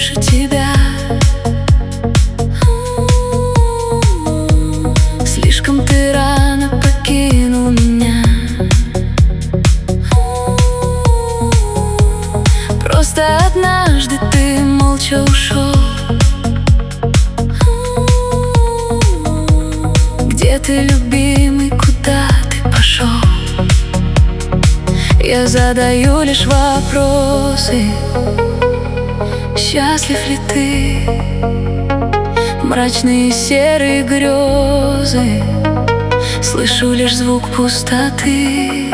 больше тебя. Слишком ты рано покинул меня. Просто однажды ты молча ушел. Где ты, любимый, куда ты пошел? Я задаю лишь вопросы. Счастлив ли ты? Мрачные серые грезы. Слышу лишь звук пустоты.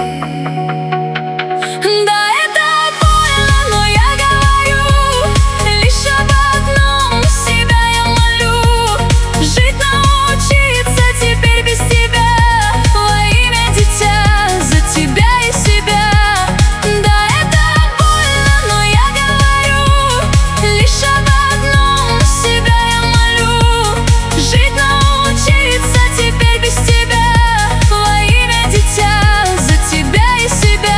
Да, это больно, но я говорю лишь об одном, себя я молю. Жить научиться теперь без тебя, во имя дитя, за тебя и себя. Да, это больно, но я говорю лишь об одном, себя я молю. Жить научиться теперь без тебя, во имя дитя, за тебя и себя.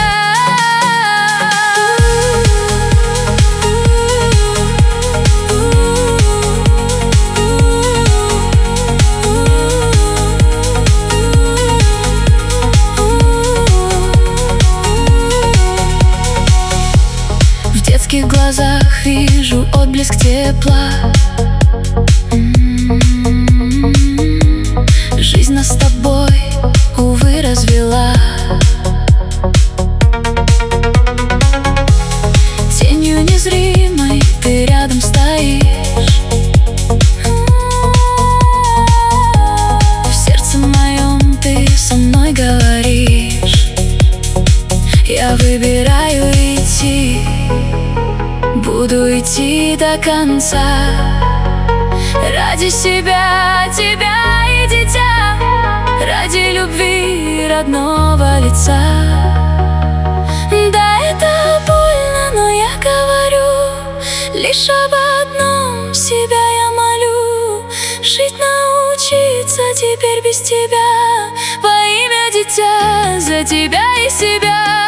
В детских глазах вижу отблеск тепла. Жизнь нас с тобой, увы, развела. Тенью незримой ты рядом стоишь. В сердце моем ты со мной говоришь. Я выбираю идти, буду идти до конца. Ради себя, тебя и дитя, ради любви родного лица. Да, это больно, но я говорю лишь об одном, себя я молю. Жить научиться теперь без тебя, во имя дитя, за тебя и себя.